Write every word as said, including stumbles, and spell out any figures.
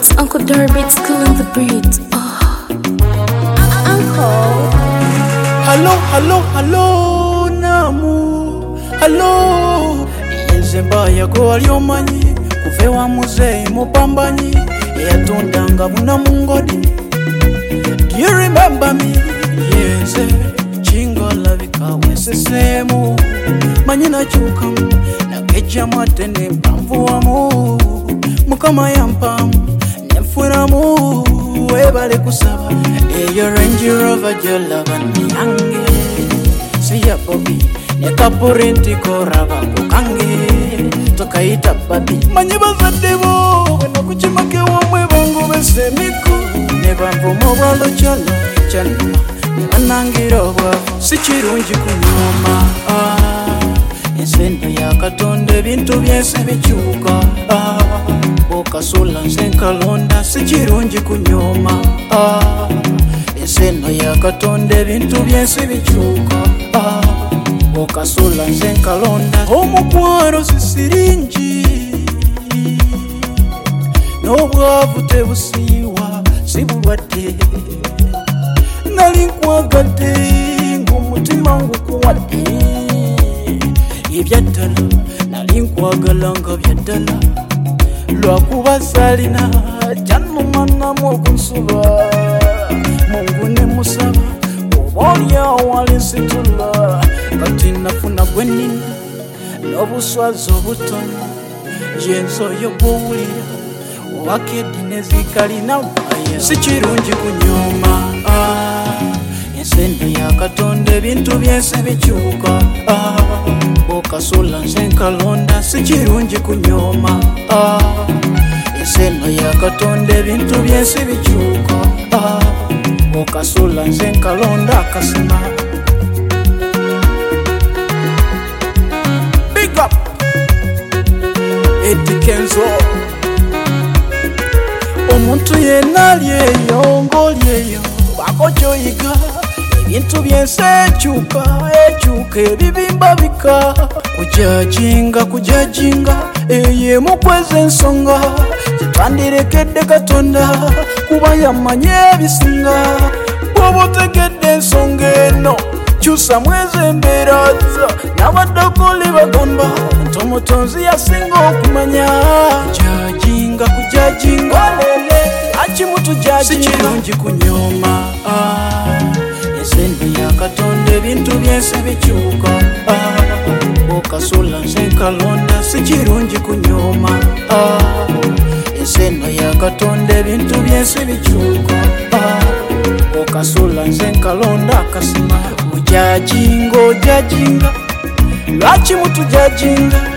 It's Uncle Darby's killing the beat. Oh. Uncle. Hello, hello, hello, Namu. Hello. Yenzemba yako aliomanyi kufewa muzei mupambanyi yatondanga muna mungodi. Do you remember me? Yes, chingo lavika wesesemu manyina chukamu na kecha matene mpamvu wamu mukama yampamu nefuramu webale kusaba eyo Range Rover jolava niyange siya bobi nekapurenti korava kukange tokaita babi manyi bazadebo wena kuchimake wamwe bangu besemiku nebamvumo bwalo chalo chanuma nebanangira obwavu sikirungi kunyoma ah. Ensendo ya Katonda ebintu byensi bikyuka ah. Okasula nsenkalonda sikirungi kunyoma ah. Ensendo ya Katonda ebintu byensi bikyuka ah. Okasula nsenkalonda omukwaro sisiringi n'obwavu tebusiiwa sibulwadde nali nkwagadde ng'omutima ngukuwadde ebyaddala nali nkwagala nga byaddala lwakuba saalina kyanumanamu okunsuba Mungu ne musaba oba olyawo alinsitula kati nafuna gwe nnina n'obuswazi obutono yensoyo bwowulira owakedi nezikalina waya sikirungi kunyoma ah. Ensendo ya Katonda ebintu byensi bikyuka ah. Okasula nsenkalonda sikirungi kunyoma ah. Ensendo ya Katonda ebintu byensi bikyuka ah. Okasula nsenkalonda akasima Big up Eddie Kenzo omuntu yenna alyeyo ng'olyeyo bako kyoyiga ebintu byensi ekyuka ekyuka ebibimba bika kujajinga kujajinga eyemu kweza ensonga tetwandirekedde Katonda kuba yamanye ebisinga bw'oba otegedde ensonga eno kyusa mwezi embeera zo n'abaddakoli bagamba nti omutonzi yasinga okumanya kujajinga kujajinga lele akimutujajinga sikirungi kunyoma ah. Ensendo ya Katonda ebintu byensi bikyuka ah. Okasula nsenkalonda sikirungi kunyoma ah. Ensendo ya Katonda ebintu byensi bikyuka ah. Okasula nsenkalonda akasima ujajinga ojajinga lwaki mutujajinga